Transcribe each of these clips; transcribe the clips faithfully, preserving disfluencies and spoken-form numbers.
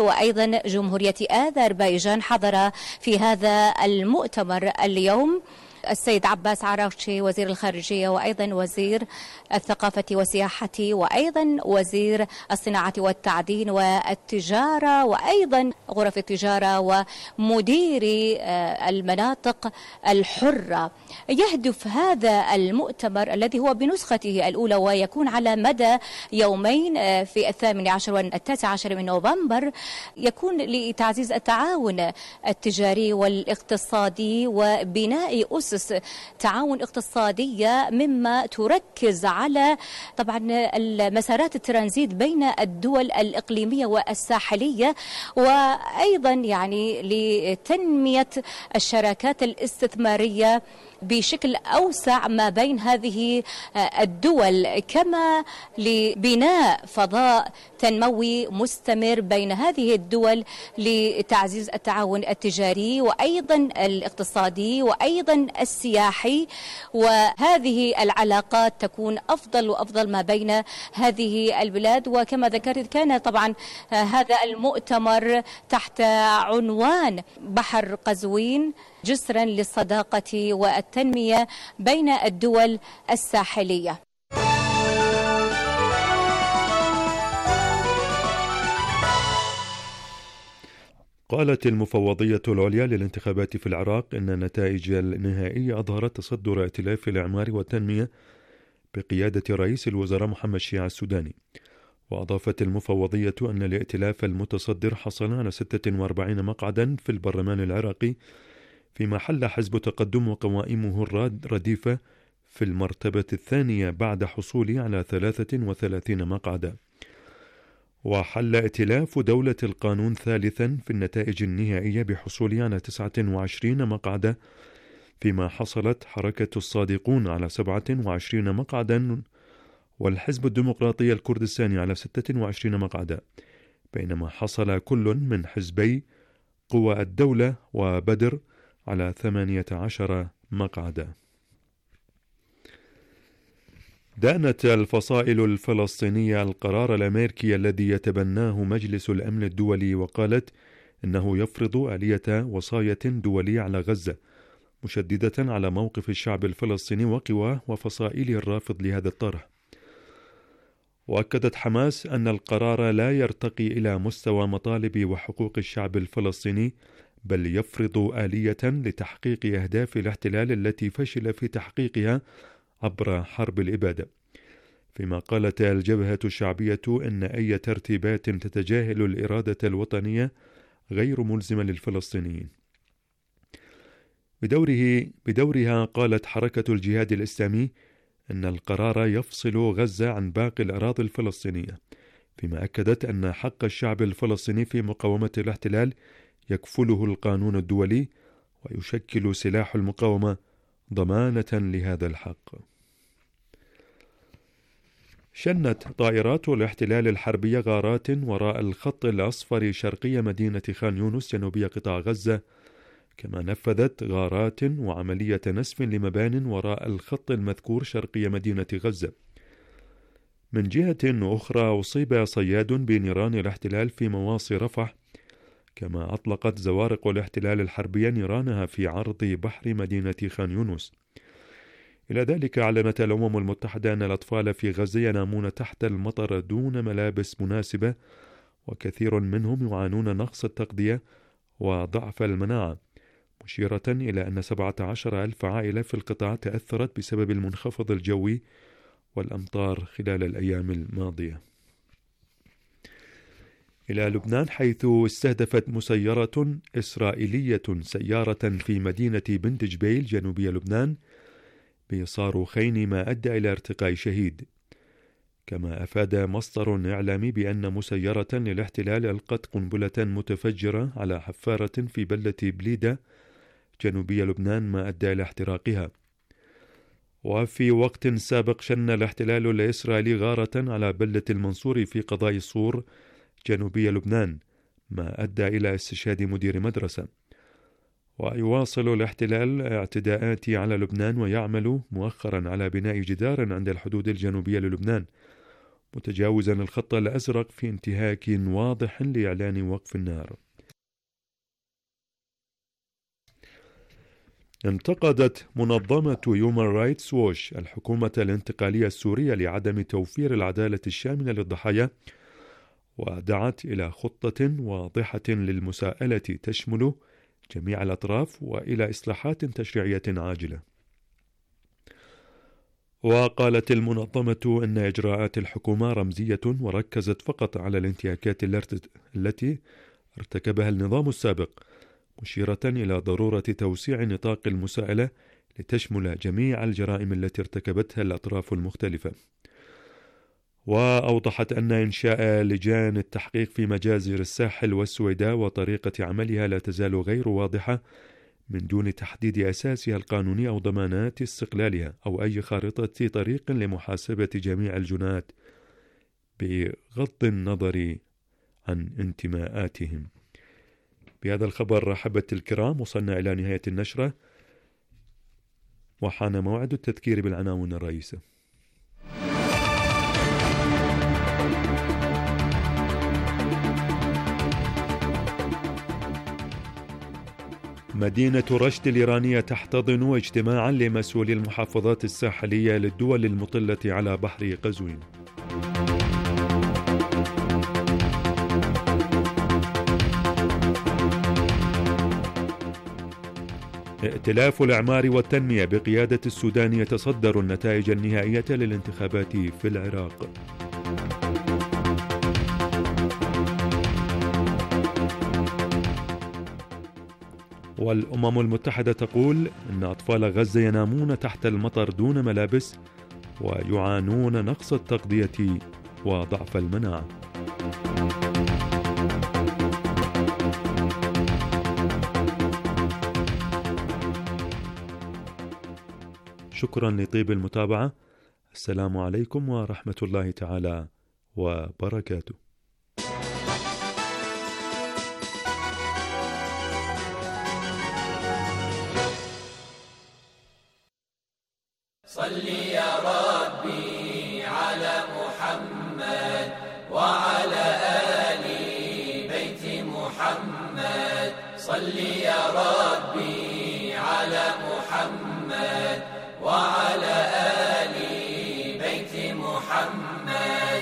وأيضا جمهورية آذربيجان حضر في هذا المؤتمر اليوم السيد عباس عراقشي وزير الخارجية، وأيضا وزير الثقافة والسياحة، وأيضا وزير الصناعة والتعدين والتجارة، وأيضا غرف التجارة ومديري المناطق الحرة. يهدف هذا المؤتمر الذي هو بنسخته الأولى ويكون على مدى يومين في الثامن عشر والتاسع عشر من نوفمبر، يكون لتعزيز التعاون التجاري والاقتصادي وبناء أسس تعاون اقتصادية، مما تركز على طبعا المسارات الترانزيت بين الدول الإقليمية والساحلية، وأيضا يعني لتنمية الشراكات الاستثمارية بشكل أوسع ما بين هذه الدول، كما لبناء فضاء تنموي مستمر بين هذه الدول لتعزيز التعاون التجاري وأيضا الاقتصادي وأيضا السياحي، وهذه العلاقات تكون أفضل وأفضل ما بين هذه البلاد. وكما ذكرت كان طبعا هذا المؤتمر تحت عنوان بحر قزوين جسرا للصداقة والتنمية بين الدول الساحلية. قالت المفوضية العليا للانتخابات في العراق إن النتائج النهائية أظهرت تصدر ائتلاف الإعمار والتنمية بقيادة رئيس الوزراء محمد شيع السوداني. وأضافت المفوضية أن الائتلاف المتصدر حصل على ستة وأربعين مقعدا في البرلمان العراقي، فيما حل حزب تقدم وقوائمه الرديفة في المرتبة الثانية بعد حصوله على ثلاثة وثلاثين مقعدا. وحل ائتلاف دولة القانون ثالثا في النتائج النهائية بحصوله على تسعة وعشرين مقعدا، فيما حصلت حركة الصادقون على سبعة وعشرين مقعدا والحزب الديمقراطي الكردستاني على ستة وعشرين مقعدا، بينما حصل كل من حزبي قوى الدولة وبدر على ثمانية عشر مقعدا. دانت الفصائل الفلسطينية القرار الأمريكي الذي يتبناه مجلس الأمن الدولي، وقالت إنه يفرض آلية وصاية دولية على غزة، مشددة على موقف الشعب الفلسطيني وقواه وفصائله الرافض لهذا الطرح. وأكدت حماس أن القرار لا يرتقي إلى مستوى مطالب وحقوق الشعب الفلسطيني، بل يفرض آلية لتحقيق أهداف الاحتلال التي فشل في تحقيقها عبر حرب الإبادة. فيما قالت الجبهة الشعبية إن أي ترتيبات تتجاهل الإرادة الوطنية غير ملزمة للفلسطينيين. بدوره بدورها قالت حركة الجهاد الإسلامي أن القرار يفصل غزة عن باقي الأراضي الفلسطينية، فيما أكدت أن حق الشعب الفلسطيني في مقاومة الاحتلال يكفله القانون الدولي، ويشكل سلاح المقاومة ضمانة لهذا الحق. شنت طائرات الاحتلال الحربية غارات وراء الخط الأصفر شرقي مدينة خان يونس جنوبية قطاع غزة، كما نفذت غارات وعملية نسف لمبان وراء الخط المذكور شرقي مدينة غزة. من جهة أخرى أصيب صياد بنيران الاحتلال في مواصي رفح، كما أطلقت زوارق الاحتلال الحربية نيرانها في عرض بحر مدينة خان يونس. إلى ذلك أعلنت الأمم المتحدة أن الأطفال في غزة ينامون تحت المطر دون ملابس مناسبة، وكثير منهم يعانون نقص التغذية وضعف المناعة، مشيرة إلى أن سبعة عشر ألف عائلة في القطاع تأثرت بسبب المنخفض الجوي والأمطار خلال الأيام الماضية. إلى لبنان، حيث استهدفت مسيرة إسرائيلية سيارة في مدينة بنت جبيل جنوبي لبنان بصاروخين، ما أدى إلى ارتقاء شهيد. كما أفاد مصدر إعلامي بأن مسيرة للاحتلال ألقت قنبلة متفجرة على حفارة في بلدة بليدة جنوبي لبنان، ما أدى إلى احتراقها. وفي وقت سابق شن الاحتلال الإسرائيلي غارة على بلدة المنصور في قضاء صور جنوبي لبنان، ما أدى إلى استشهاد مدير مدرسة. ويواصل الاحتلال اعتداءات على لبنان، ويعمل مؤخرا على بناء جدار عند الحدود الجنوبية للبنان، متجاوزا الخط الأزرق في انتهاك واضح لإعلان وقف النار. انتقدت منظمة Human Rights Watch الحكومة الانتقالية السورية لعدم توفير العدالة الشاملة للضحايا، ودعت إلى خطة واضحة للمساءلة تشمل جميع الأطراف وإلى إصلاحات تشريعية عاجلة. وقالت المنظمة أن إجراءات الحكومة رمزية وركزت فقط على الانتهاكات التي ارتكبها النظام السابق، مشيرة إلى ضرورة توسيع نطاق المساءلة لتشمل جميع الجرائم التي ارتكبتها الأطراف المختلفة. وأوضحت أن إنشاء لجان التحقيق في مجازر الساحل والسويداء وطريقة عملها لا تزال غير واضحة من دون تحديد أساسها القانوني أو ضمانات استقلالها أو أي خارطة طريق لمحاسبة جميع الجنات بغض النظر عن انتماءاتهم. بهذا الخبر أحبتي الكرام وصلنا إلى نهاية النشرة، وحان موعد التذكير بالعناوين الرئيسة. مدينة رشت الإيرانية تحتضن اجتماعا لمسؤولي المحافظات الساحلية للدول المطلة على بحر قزوين. ائتلاف الإعمار والتنمية بقيادة السودان يتصدر النتائج النهائية للانتخابات في العراق. والأمم المتحدة تقول أن أطفال غزة ينامون تحت المطر دون ملابس ويعانون نقص التغذية وضعف المناعة. شكرا لطيب المتابعة. السلام عليكم ورحمة الله تعالى وبركاته. صل يا ربي على محمد وعلى آل بيت محمد. صل يا ربي على محمد وعلى آل بيت محمد.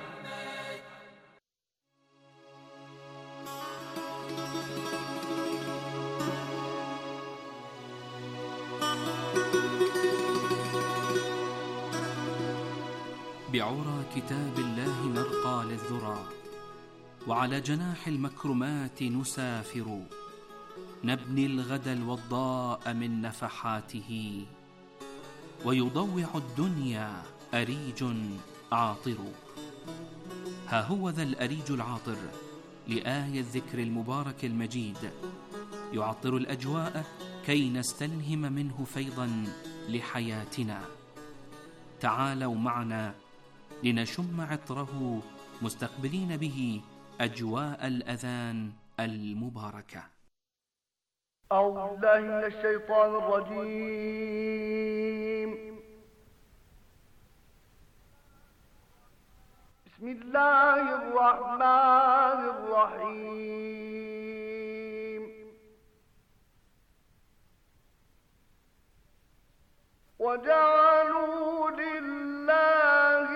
بعرى كتاب الله نرقى للذرى، وعلى جناح المكرمات نسافر، نبني الغد الوضاء من نفحاته، ويضوع الدنيا أريج عاطر. ها هو ذا الأريج العاطر لآية الذكر المبارك المجيد، يعطر الأجواء كي نستلهم منه فيضا لحياتنا. تعالوا معنا لنشم عطره مستقبلين به أجواء الأذان المباركة. أعوذ بالله من الشيطان الرجيم. بسم الله الرحمن الرحيم. وجعلوا لله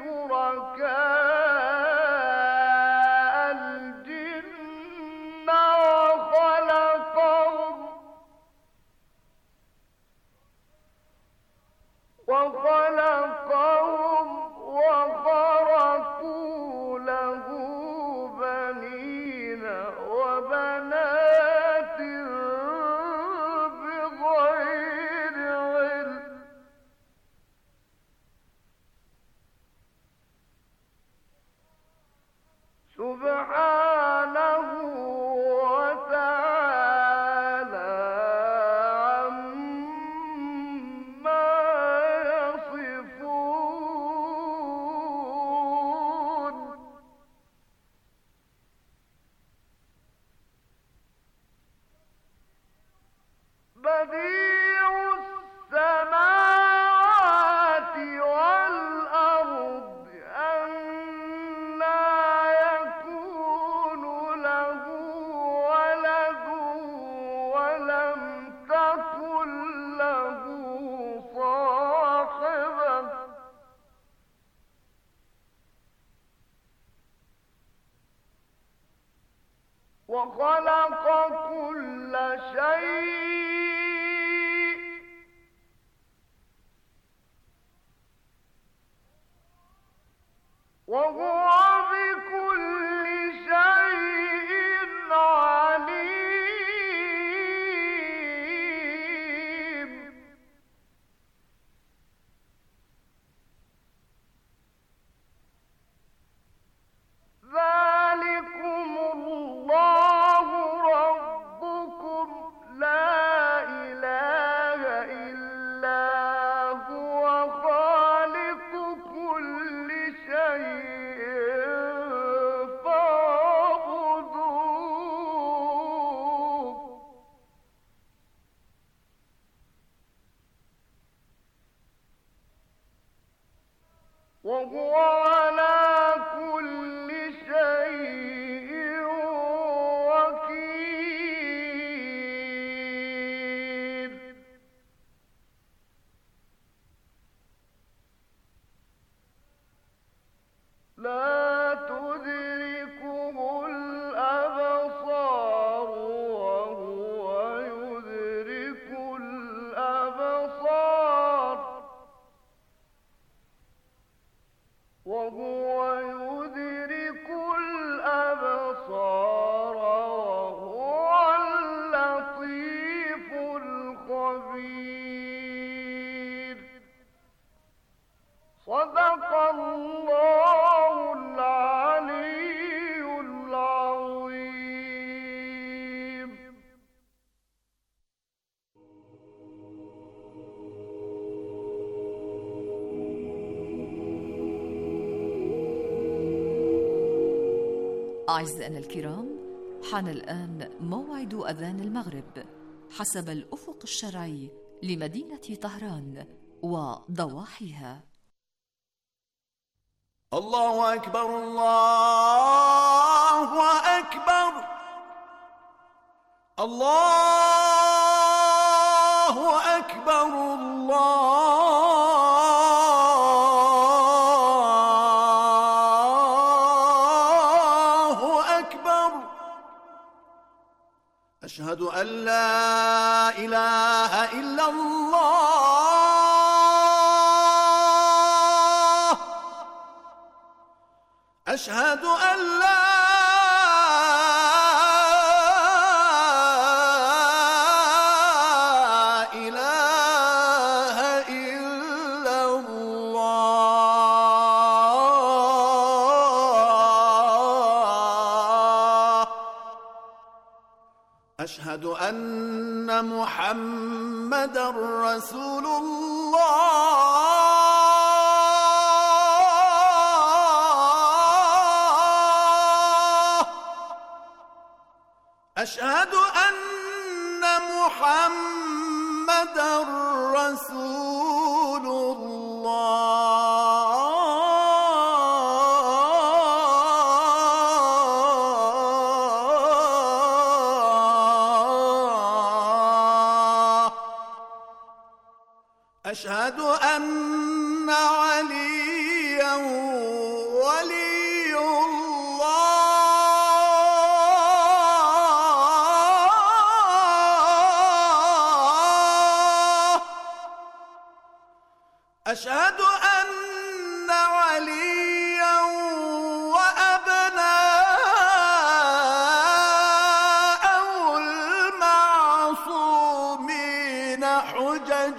شركاء الجن وخلقهم وخلقهم وخرقوا له بنين وبنات بغير علم وخلق كل شيء وهو بكل شيء عليم. ذلكم الله ربكم لا إله إلا هو خالق كل شيء فاعبدوه. وهو على كل شيء وكيل. لا تدركه الأبصار وهو يدرك الأبصار وهو يدرك الأبصار وهو اللطيف الخبير. صدق الله العلي العظيم. أعزائنا الكرام، حان الآن موعد أذان المغرب حسب الأفق الشرعي لمدينة طهران وضواحيها. الله أكبر الله أكبر الله أكبر الله أكبر. أشهد أن لا إله إلا الله. أشهد أن لا إله إلا الله. أشهد أن محمدًا رسول الله. أشهد أن محمدًا رسول الله. أشهد أن عليًا ولي الله. أشهد أن عليًا وأبناءه المعصومين حجج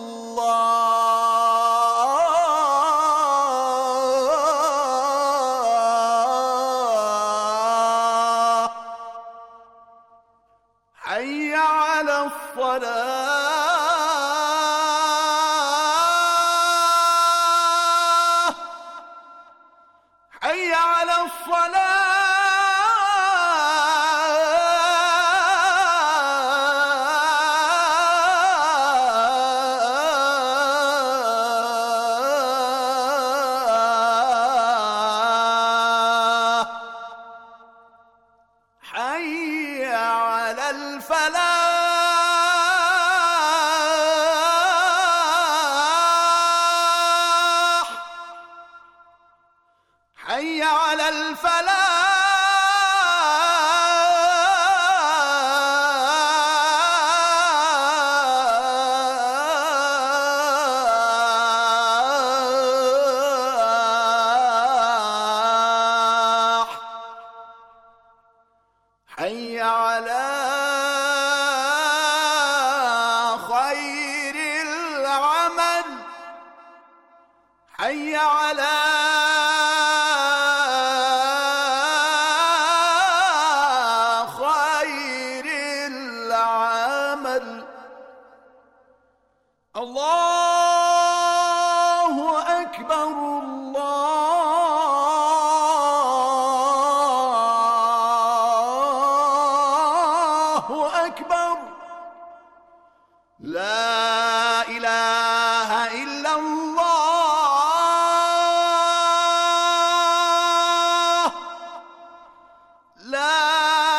الله. حي على الصلاة. حي على الصلاة. حي على الفلاح. حي على الفلاح. حي على خير العمل حي على خير العمل الله أكبر الله أكبر لا إله إلا الله لا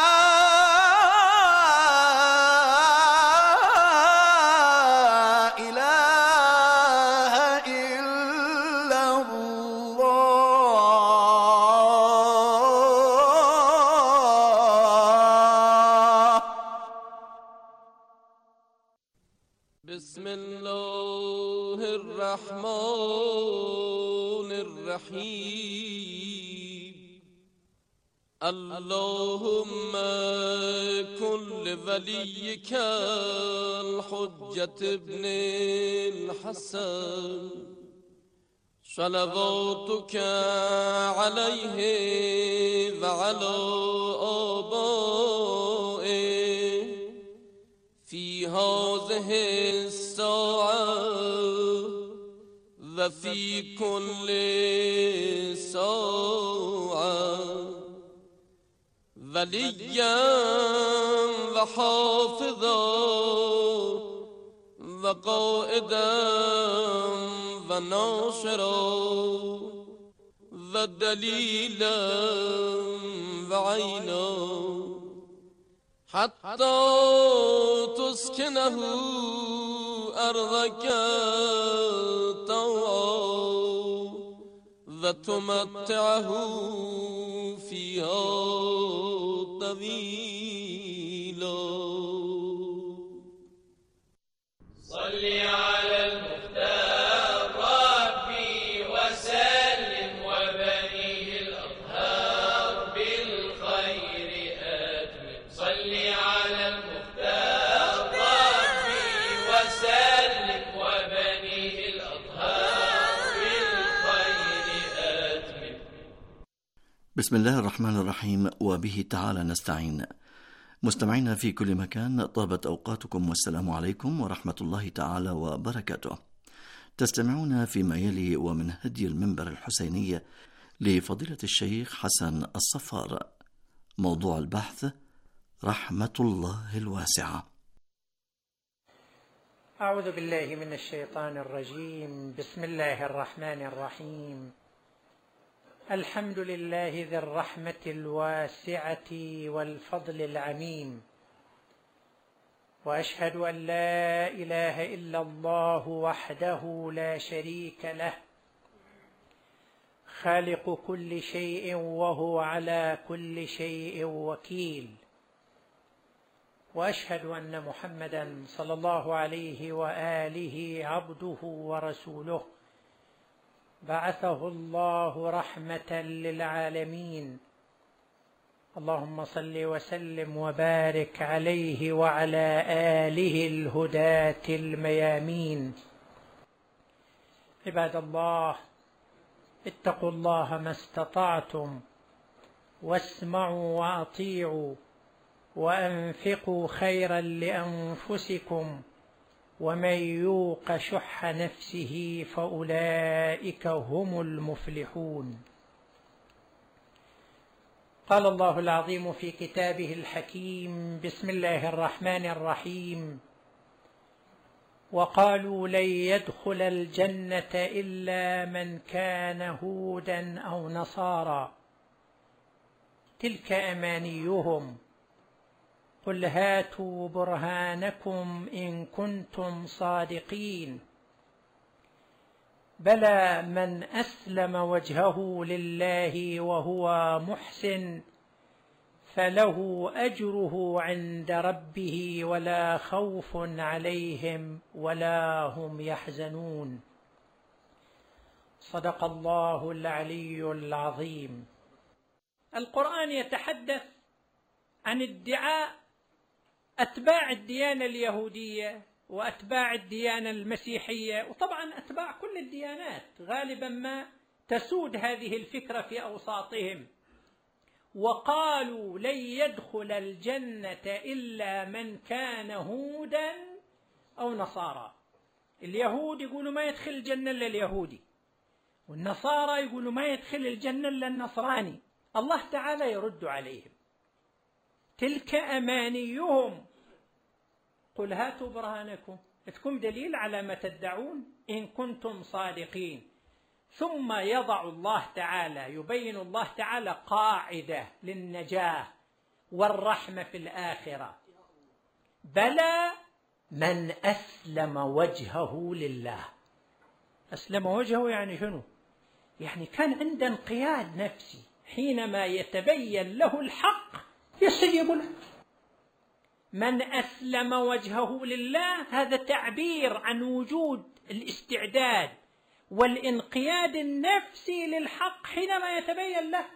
إله إلا الله. بسم الله الرحمن الرحيم. اللهم كن لوليك الحجة ابن الحسن صلواتك عليه وعلى آبائه في هذه الساعة وفي كل ساعة وليا وحافظا وقائدا وناصرا ودليلا وعينا حتى تسكنه أرضك طوعا وتمتعه فيها طويلا. صل على المختار ربي وسلم وبنيه الأطهار بالخير أتمم. صل على المختار ربي وسلم وبنيه الأطهار بالخير أتمم. بسم الله الرحمن الرحيم، وبه تعالى نستعين. مستمعينا في كل مكان، طابت أوقاتكم والسلام عليكم ورحمة الله تعالى وبركاته. تستمعون فيما يلي ومن هدي المنبر الحسيني لفضيلة الشيخ حسن الصفار. موضوع البحث: رحمة الله الواسعة. أعوذ بالله من الشيطان الرجيم. بسم الله الرحمن الرحيم. الحمد لله ذي الرحمة الواسعة والفضل العميم، وأشهد أن لا إله إلا الله وحده لا شريك له، خالق كل شيء وهو على كل شيء وكيل. وأشهد أن محمدا صلى الله عليه وآله عبده ورسوله، بعثه الله رحمة للعالمين. اللهم صل وسلم وبارك عليه وعلى آله الهداة الميامين. عباد الله، اتقوا الله ما استطعتم، واسمعوا وأطيعوا، وأنفقوا خيرا لأنفسكم، ومن يوق شح نفسه فأولئك هم المفلحون. قال الله العظيم في كتابه الحكيم: بسم الله الرحمن الرحيم: وقالوا لن يدخل الجنة إلا من كان هودا أو نصارى، تلك أمانيهم، قل هاتوا برهانكم إن كنتم صادقين. بلى من أسلم وجهه لله وهو محسن فله أجره عند ربه ولا خوف عليهم ولا هم يحزنون. صدق الله العلي العظيم. القرآن يتحدث عن ادعاء أتباع الديانة اليهودية وأتباع الديانة المسيحية، وطبعا أتباع كل الديانات غالبا ما تسود هذه الفكرة في أوساطهم، وقالوا لن يدخل الجنة إلا من كان هودا أو نصارى. اليهود يقولوا ما يدخل الجنة إلا اليهودي، والنصارى يقولوا ما يدخل الجنة إلا النصراني. الله تعالى يرد عليهم: تلك أمانيهم قل هاتوا برهانكم، لكم دليل على ما تدعون إن كنتم صادقين. ثم يضع الله تعالى يبين الله تعالى قاعدة للنجاة والرحمة في الآخرة: بلى من أسلم وجهه لله. أسلم وجهه يعني شنو؟ يعني كان عنده انقياد نفسي، حينما يتبين له الحق يستجيب له. من أسلم وجهه لله هذا تعبير عن وجود الاستعداد والانقياد النفسي للحق حينما يتبين له.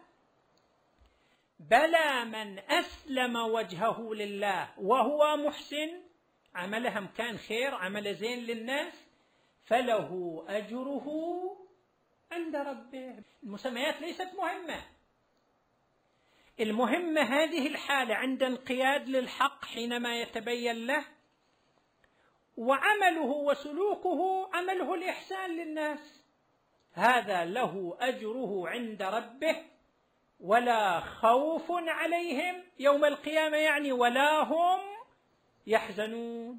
بلى من أسلم وجهه لله وهو محسن، عملهم كان خير، عمل زين للناس، فله أجره عند ربه. المسميات ليست مهمة، المهمة هذه الحالة عند انقياد للحق حينما يتبين له، وعمله وسلوكه عمله الإحسان للناس، هذا له أجره عند ربه ولا خوف عليهم يوم القيامة، يعني ولا هم يحزنون.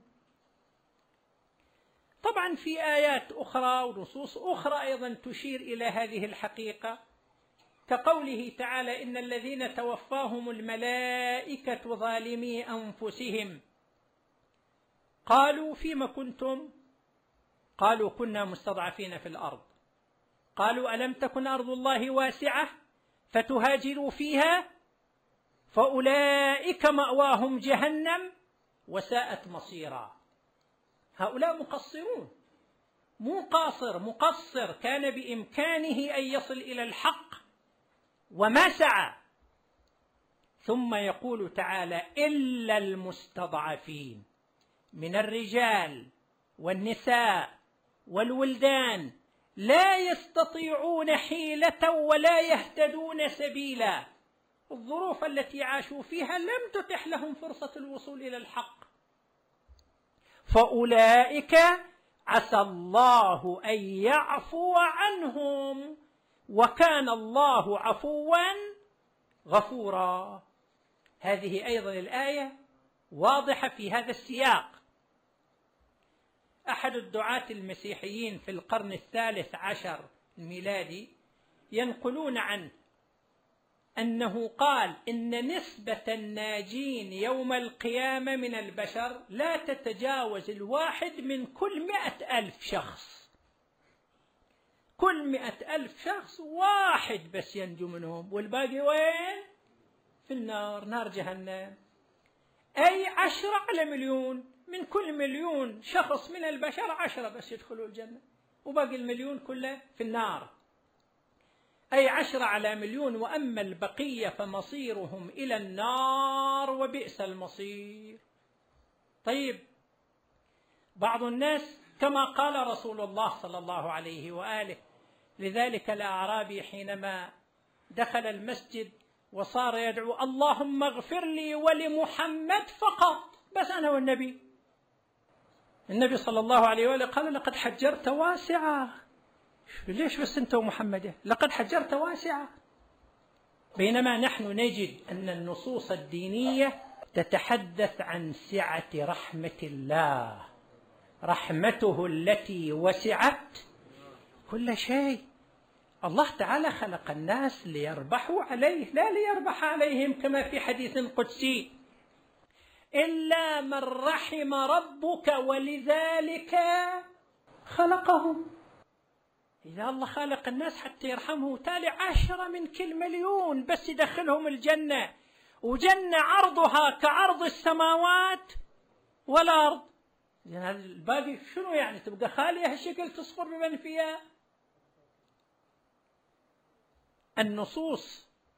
طبعا في آيات أخرى ونصوص أخرى أيضا تشير إلى هذه الحقيقة، كقوله تعالى: إن الذين توفاهم الملائكة ظالمي أنفسهم قالوا فيما كنتم؟ قالوا كنا مستضعفين في الأرض. قالوا ألم تكن أرض الله واسعة فتهاجروا فيها فأولئك مأواهم جهنم وساءت مصيرا. هؤلاء مقصرون، مو قاصر، مقصر، كان بإمكانه أن يصل إلى الحق وما سعى. ثم يقول تعالى: إلا المستضعفين من الرجال والنساء والولدان لا يستطيعون حيلة ولا يهتدون سبيلا. الظروف التي عاشوا فيها لم تتح لهم فرصة الوصول إلى الحق، فأولئك عسى الله أن يعفو عنهم وكان الله عفوا غفورا. هذه أيضا الآية واضحة في هذا السياق. أحد الدعاة المسيحيين في القرن الثالث عشر الميلادي ينقلون عنه أنه قال: إن نسبة الناجين يوم القيامة من البشر لا تتجاوز الواحد من كل مئة ألف شخص. كل مئة ألف شخص واحد بس ينجو منهم، والباقي وين؟ في النار، نار جهنم. أي عشرة على مليون، من كل مليون شخص من البشر عشرة بس يدخلوا الجنة، وباقي المليون كله في النار. أي عشرة على مليون، وأما البقية فمصيرهم إلى النار وبئس المصير. طيب، بعض الناس كما قال رسول الله صلى الله عليه وآله لذلك الأعرابي حينما دخل المسجد وصار يدعو: اللهم اغفر لي ولمحمد فقط، بس أنا والنبي. النبي صلى الله عليه وآله قال: لقد حجرت واسعة. ليش بس أنت ومحمد؟ لقد حجرت واسعة. بينما نحن نجد أن النصوص الدينية تتحدث عن سعة رحمة الله، رحمته التي وسعت كل شيء. الله تعالى خلق الناس ليربحوا عليه لا ليربح عليهم، كما في حديث قدسي: إلا من رحم ربك ولذلك خلقهم. إذا الله خلق الناس حتى يرحمه، تالي عشرة من كل مليون بس يدخلهم الجنة، وجنة عرضها كعرض السماوات والأرض. يعني الباقي شنو يعني؟ تبقى خالية هالشكل تصفر بمن فيها. النصوص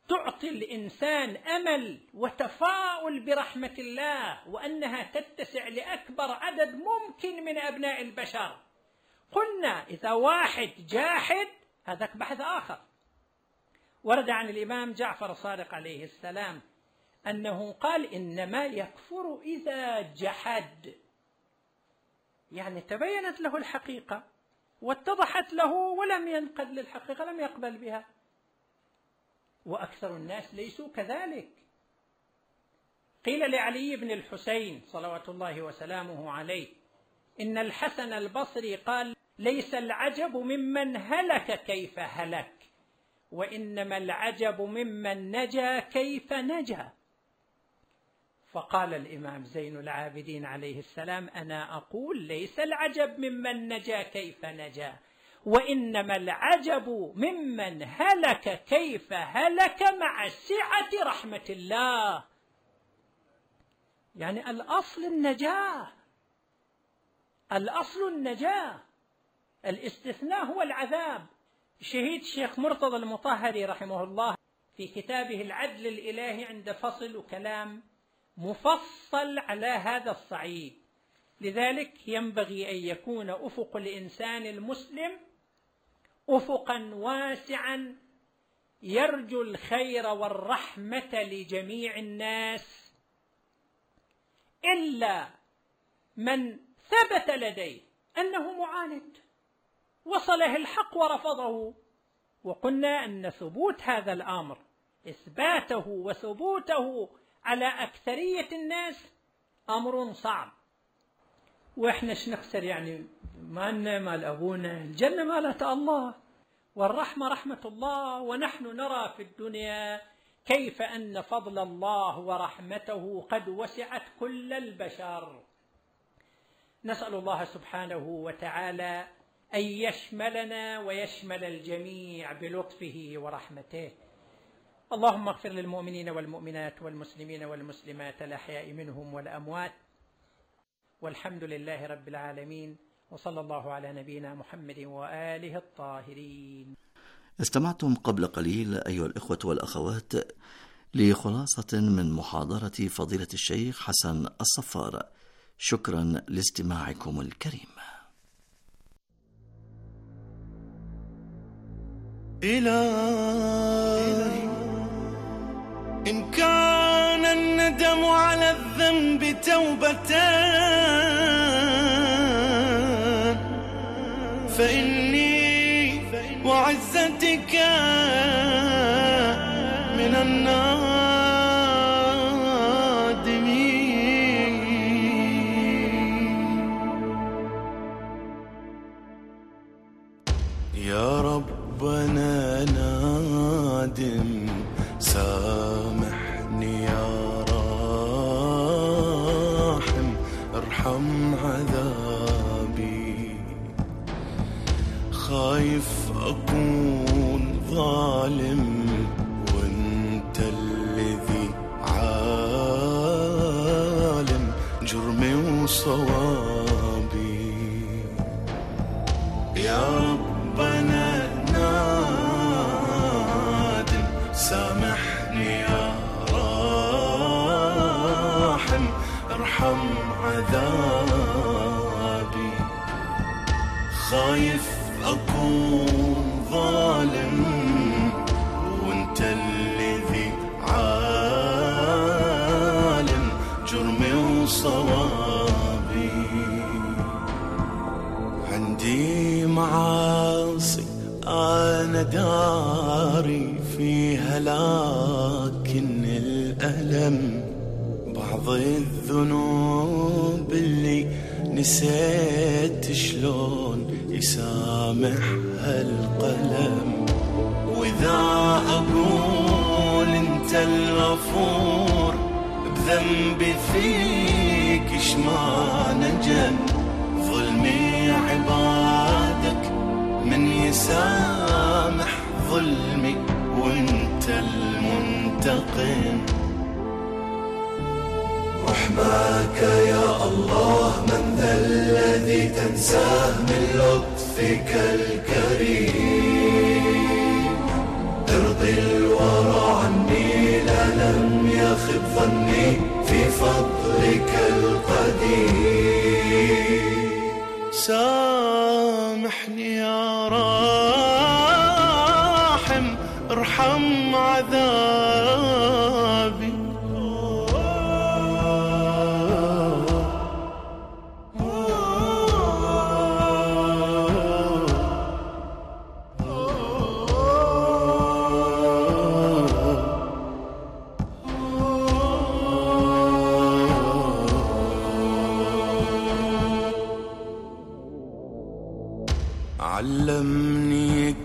تعطي الإنسان أمل وتفاؤل برحمة الله، وأنها تتسع لأكبر عدد ممكن من أبناء البشر. قلنا إذا واحد جاحد هذا بحث آخر. ورد عن الإمام جعفر الصادق عليه السلام أنه قال: إنما يكفر إذا جحد، يعني تبينت له الحقيقة واتضحت له ولم ينقد للحقيقة، لم يقبل بها. وأكثر الناس ليسوا كذلك. قيل لعلي بن الحسين صلوات الله وسلامه عليه إن الحسن البصري قال: ليس العجب ممن هلك كيف هلك، وإنما العجب ممن نجا كيف نجا. فقال الإمام زين العابدين عليه السلام: أنا أقول ليس العجب ممن نجا كيف نجا، وإنما العجب ممن هلك كيف هلك مع سعة رحمة الله. يعني الأصل النجاة، الأصل النجاة، الاستثناء هو العذاب. شهيد الشيخ مرتضى المطهري رحمه الله في كتابه العدل الإلهي عند فصل وكلام مفصل على هذا الصعيد. لذلك ينبغي أن يكون أفق الإنسان المسلم أفقا واسعا يرجو الخير والرحمة لجميع الناس، إلا من ثبت لديه أنه معاند وصله الحق ورفضه. وقلنا أن ثبوت هذا الأمر، إثباته وثبوته على أكثرية الناس أمر صعب. وإحنا شنخسر؟ يعني ما لنا مال أبونا، الجنة مالة الله والرحمة رحمة الله. ونحن نرى في الدنيا كيف أن فضل الله ورحمته قد وسعت كل البشر. نسأل الله سبحانه وتعالى أن يشملنا ويشمل الجميع بلطفه ورحمته. اللهم اغفر للمؤمنين والمؤمنات والمسلمين والمسلمات الأحياء منهم والأموات، والحمد لله رب العالمين، وصلى الله على نبينا محمد وآله الطاهرين. استمعتم قبل قليل أيها الإخوة والأخوات لخلاصة من محاضرة فضيلة الشيخ حسن الصفار. شكرا لاستماعكم الكريم. إلهي إن كان الندم على الذنب توبتان فإني وعزتك من النادمين. يا ربنا نادم سامحني يا راحم ارحم عذابي، خايف أكون ظالم وانت الذي عالم جرمي وصوابي. يا ربنا نادم سامحني يا راحم ارحم عذابي، خايف أكون ظالم وانت الذي عالم جرمي وصوابي. عندي معاصي أنا داري فيها، لكن الألم بعض الذنوب اللي نسيت شلون يسامحها القلم. وإذا أقول أنت الغفور بذنبي فيك إش ما نجا، ظلمي عبادك من يسامح ظلمي وانت المنتقم. رحمك يا الله من ذا الذي تنساه من لطفك الكريم، ارضي الورى عن ظني في فضلك القدير. سامحني يا راحم ارحم عذابي. علمني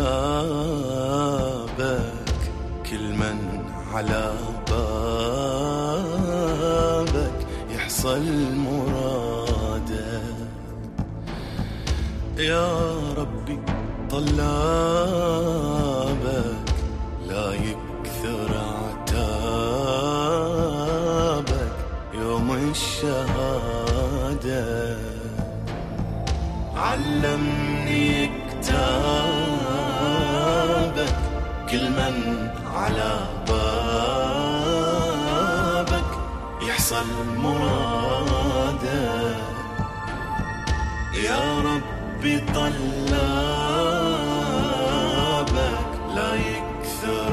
كتابك كل من على بابك يحصل مراده. يا ربي طلابك لا يكثر عتابك يوم الشهادة. علمني كتابك كل من على بابك يحصل مراده. يا ربي طلابك لا يكثر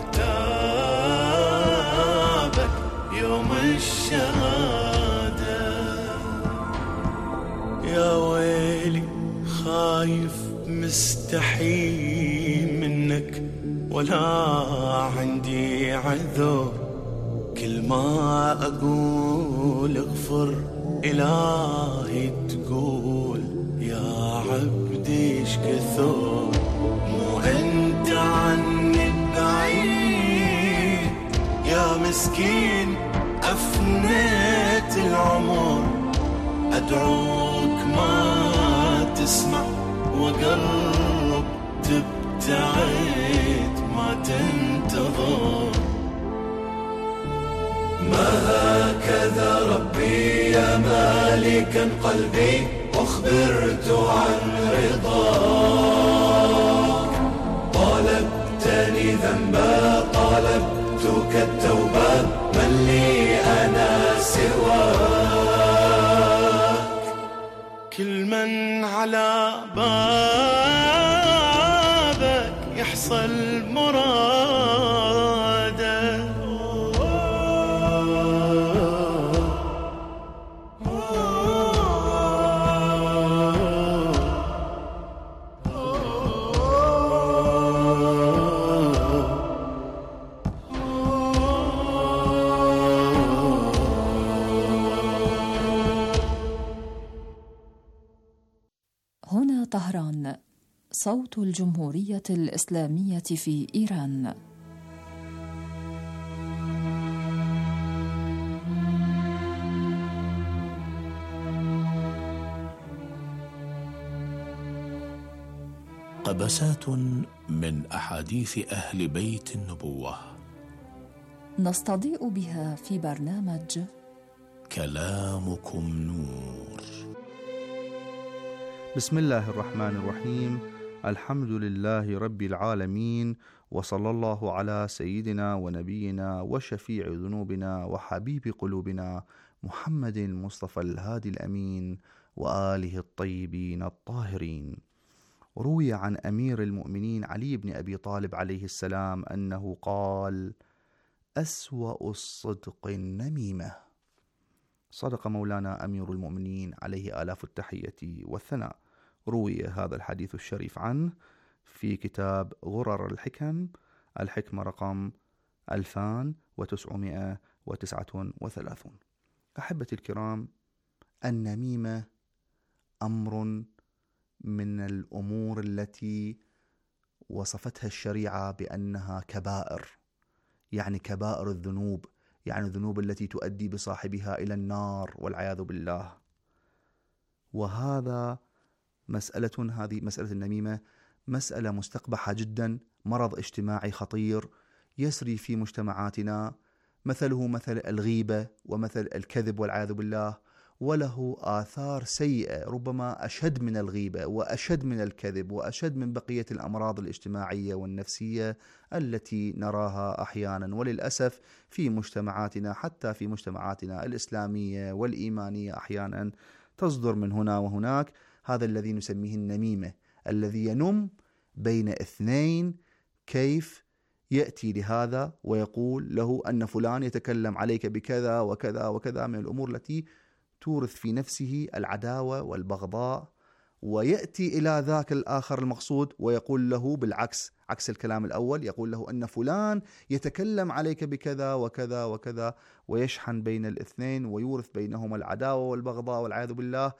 عتابك يوم الشهادة. يا ويلي خايف مستحي منك ولا عندي عذر. كل ما أقول اغفر إلهي تقول يا عبدي ايش كثر. مو أنت عني بعيد يا مسكين أفنيت العمر. أدعوك ما تسمع وقرب تبتعد ما تنتظر. ما هكذا ربي يا مالكا قلبي أخبرت عن رضاك. طالبتني ذنبا طالبتك التوبة من لي أنا سواك. كل من على بابك يحصل مراده. هنا طهران، صوت الجمهورية الإسلامية في إيران. قبسات من أحاديث أهل بيت النبوة نستضيء بها في برنامج كلامكم نور. بسم الله الرحمن الرحيم. الحمد لله رب العالمين، وصلى الله على سيدنا ونبينا وشفيع ذنوبنا وحبيب قلوبنا محمد المصطفى الهادي الأمين وآله الطيبين الطاهرين. روي عن أمير المؤمنين علي بن أبي طالب عليه السلام أنه قال: أسوأ الصدق النميمة. صدق مولانا أمير المؤمنين عليه آلاف التحية والثناء. روي هذا الحديث الشريف عنه في كتاب غرر الحكم، الحكمة رقم ألفان وتسعمائة وتسعة وثلاثين. أحبتي الكرام، النميمة أمر من الأمور التي وصفتها الشريعة بأنها كبائر، يعني كبائر الذنوب، يعني الذنوب التي تؤدي بصاحبها إلى النار والعياذ بالله. وهذا مسألة هذه مسألة النميمة مسألة مستقبحة جدا، مرض اجتماعي خطير يسري في مجتمعاتنا، مثله مثل الغيبة ومثل الكذب والعياذ بالله، وله آثار سيئة ربما أشد من الغيبة وأشد من الكذب وأشد من بقية الأمراض الاجتماعية والنفسية التي نراها أحيانا وللأسف في مجتمعاتنا، حتى في مجتمعاتنا الإسلامية والإيمانية أحيانا تصدر من هنا وهناك. هذا الذي نسميه النميمة، الذي ينم بين اثنين. كيف يأتي لهذا ويقول له أن فلان يتكلم عليك بكذا وكذا وكذا من الأمور التي تورث في نفسه العداوة والبغضاء، ويأتي إلى ذاك الآخر المقصود ويقول له بالعكس، عكس الكلام الأول، يقول له أن فلان يتكلم عليك بكذا وكذا وكذا، ويشحن بين الاثنين ويورث بينهما العداوة والبغضاء والعياذ بالله.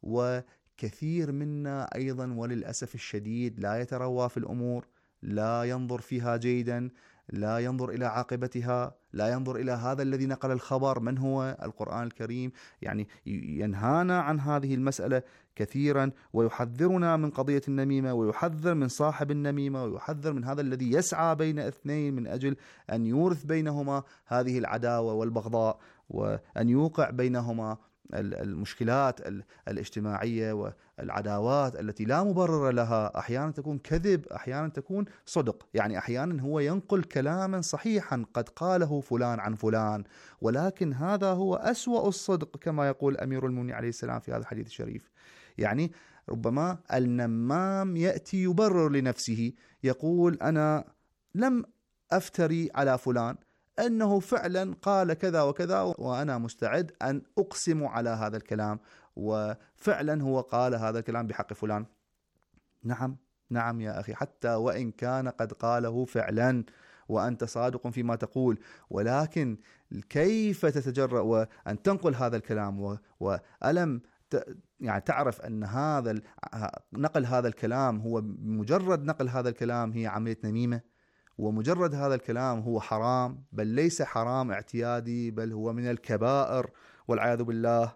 وكثير منا أيضا وللأسف الشديد لا يتروى في الأمور، لا ينظر فيها جيدا، لا ينظر إلى عاقبتها، لا ينظر إلى هذا الذي نقل الخبر من هو القرآن الكريم. يعني ينهانا عن هذه المسألة كثيرا ويحذرنا من قضية النميمة، ويحذر من صاحب النميمة، ويحذر من هذا الذي يسعى بين اثنين من أجل أن يورث بينهما هذه العداوة والبغضاء، وأن يوقع بينهما المشكلات الاجتماعية والعداوات التي لا مبرر لها. أحيانا تكون كذب، أحيانا تكون صدق، يعني أحيانا هو ينقل كلاما صحيحا قد قاله فلان عن فلان، ولكن هذا هو أسوأ الصدق كما يقول أمير المؤمنين عليه السلام في هذا الحديث الشريف. يعني ربما النمام يأتي يبرر لنفسه، يقول أنا لم أفتري على فلان، أنه فعلا قال كذا وكذا، وأنا مستعد أن أقسم على هذا الكلام، وفعلا هو قال هذا الكلام بحق فلان. نعم نعم يا أخي، حتى وإن كان قد قاله فعلا وأنت صادق فيما تقول، ولكن كيف تتجرأ وأن تنقل هذا الكلام؟ وألم يعني تعرف أن هذا نقل هذا الكلام هو مجرد نقل هذا الكلام هي عملية نميمة، ومجرد هذا الكلام هو حرام، بل ليس حرام اعتيادي، بل هو من الكبائر والعياذ بالله.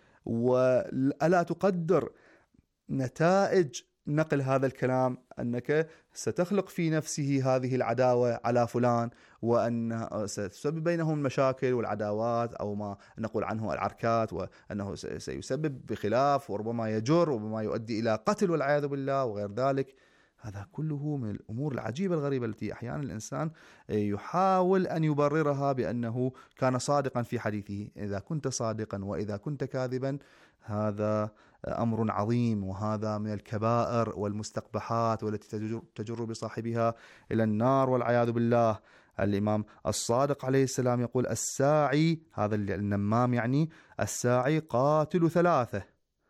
وألا تقدر نتائج نقل هذا الكلام، أنك ستخلق في نفسه هذه العداوة على فلان، وأن ستسبب بينهم المشاكل والعداوات، أو ما نقول عنه العركات، وأنه سيسبب بخلاف، وربما يجر، وربما يؤدي إلى قتل والعياذ بالله وغير ذلك. هذا كله من الأمور العجيبة الغريبة التي أحيانا الإنسان يحاول أن يبررها بأنه كان صادقا في حديثه. إذا كنت صادقا وإذا كنت كاذبا، هذا أمر عظيم، وهذا من الكبائر والمستقبحات والتي تجر, تجر بصاحبها إلى النار والعياذ بالله. الإمام الصادق عليه السلام يقول الساعي، هذا النمام يعني الساعي قاتل ثلاثة: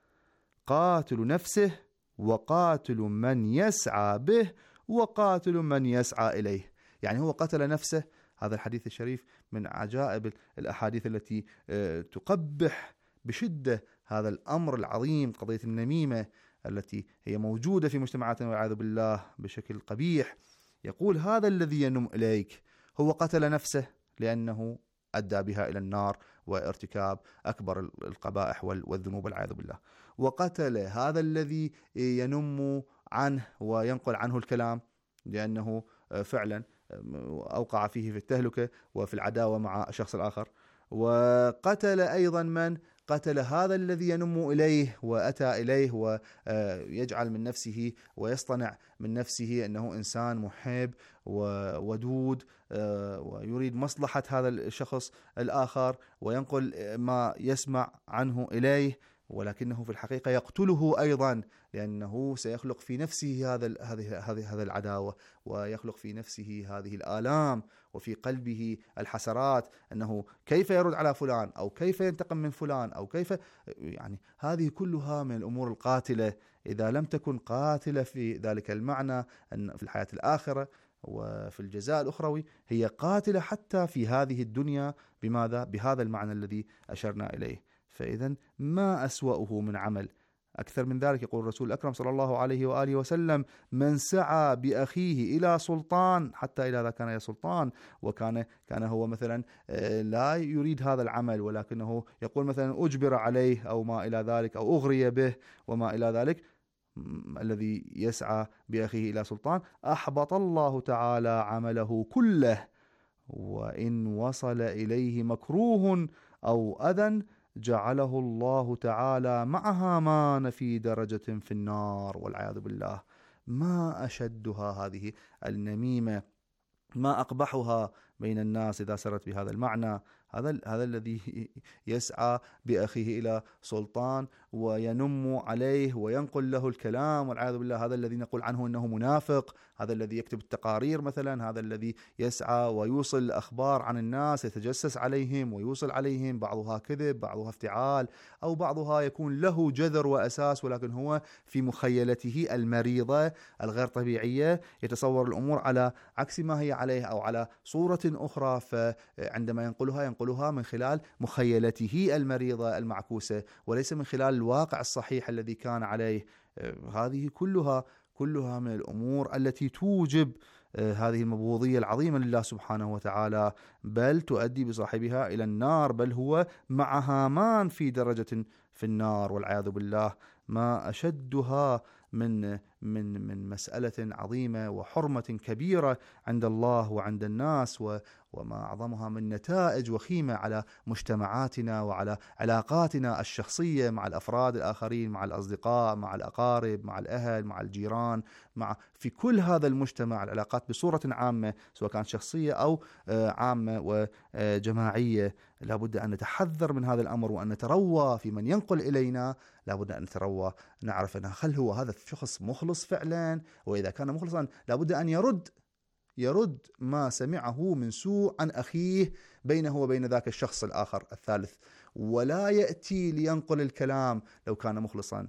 قاتل نفسه، وقاتل من يسعى به، وقاتل من يسعى إليه. يعني هو قتل نفسه. هذا الحديث الشريف من عجائب الأحاديث التي تقبح بشدة هذا الأمر العظيم، قضية النميمة التي هي موجودة في مجتمعاتنا والعياذ بالله بشكل قبيح. يقول هذا الذي ينم إليك هو قتل نفسه لأنه أدى بها إلى النار وارتكاب أكبر القبائح والذنوب والعياذ بالله. وقتل هذا الذي ينم عنه وينقل عنه الكلام لأنه فعلا أوقع فيه في التهلكة وفي العداوة مع الشخص الآخر. وقتل أيضا من قتل هذا الذي ينم إليه وأتى إليه ويجعل من نفسه ويصطنع من نفسه أنه إنسان محب وودود ويريد مصلحة هذا الشخص الآخر، وينقل ما يسمع عنه إليه، ولكنه في الحقيقة يقتله أيضا، لأنه سيخلق في نفسه هذا هذه هذه هذه العداوة، ويخلق في نفسه هذه الآلام، وفي قلبه الحسرات أنه كيف يرد على فلان، أو كيف ينتقم من فلان، أو كيف، يعني هذه كلها من الأمور القاتلة. إذا لم تكن قاتلة في ذلك المعنى أن في الحياة الآخرة وفي الجزاء الأخروي، هي قاتلة حتى في هذه الدنيا. بماذا؟ بهذا المعنى الذي أشرنا إليه. فإذا ما أسوأه من عمل. أكثر من ذلك يقول الرسول الأكرم صلى الله عليه وآله وسلم: من سعى بأخيه إلى سلطان، حتى إذا كان إلى سلطان وكان كان هو مثلا لا يريد هذا العمل، ولكنه يقول مثلا أجبر عليه أو ما إلى ذلك، أو أغري به وما إلى ذلك، الذي يسعى بأخيه إلى سلطان أحبط الله تعالى عمله كله، وإن وصل إليه مكروه أو أذى جعله الله تعالى مع هامان في درجة في النار والعياذ بالله. ما أشدها هذه النميمة، ما أقبحها بين الناس إذا سرت بهذا المعنى. هذا هذا الذي يسعى بأخيه إلى سلطان وينم عليه وينقل له الكلام والعياذ بالله، هذا الذي نقول عنه أنه منافق، هذا الذي يكتب التقارير مثلا، هذا الذي يسعى ويوصل الأخبار عن الناس، يتجسس عليهم ويوصل عليهم، بعضها كذب بعضها افتعال أو بعضها يكون له جذر وأساس، ولكن هو في مخيلته المريضة الغير طبيعية يتصور الأمور على عكس ما هي عليه أو على صورة أخرى، فعندما ينقلها ينقلها من خلال مخيلته المريضة المعكوسة وليس من خلال الواقع الصحيح الذي كان عليه. هذه كلها كلها من الأمور التي توجب هذه المبغوضية العظيمة لله سبحانه وتعالى، بل تؤدي بصاحبها إلى النار، بل هو مع هامان في درجة في النار والعياذ بالله. ما أشدها من من من مسألة عظيمة وحرمة كبيرة عند الله وعند الناس، وما أعظمها من نتائج وخيمة على مجتمعاتنا وعلى علاقاتنا الشخصية مع الأفراد الآخرين، مع الأصدقاء، مع الأقارب، مع الأهل، مع الجيران، مع في كل هذا المجتمع العلاقات بصورة عامة سواء كانت شخصية أو عامة وجماعية. لابد أن نتحذر من هذا الأمر وأن نتروى في من ينقل إلينا، لابد أن نتروى نعرف أن هل هو هذا الشخص مخلص فعلا، وإذا كان مخلصا لابد أن يرد يرد ما سمعه من سوء عن أخيه بينه وبين ذاك الشخص الآخر الثالث، ولا يأتي لينقل الكلام لو كان مخلصا.